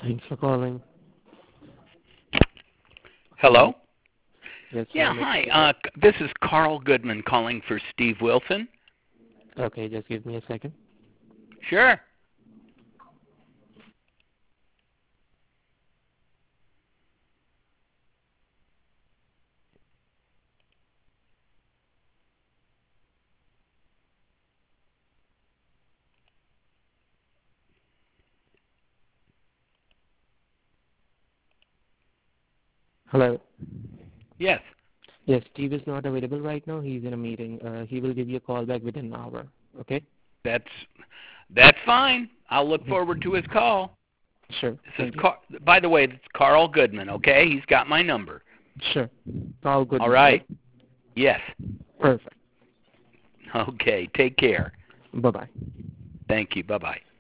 Thanks for calling. Hello? Yes, Yeah, hi. This is Carl Goodman calling for Steve Wilson. Okay, just give me a second. Sure. Hello. Yes. Yes, Steve is not available right now. He's in a meeting. He will give you a call back within an hour. Okay? That's fine. I'll look forward to his call. Sure. This is Thank you. by the way, it's Carl Goodman, okay? He's got my number. Sure. All good. All right. Yes. Perfect. Okay. Take care. Bye-bye. Thank you. Bye-bye.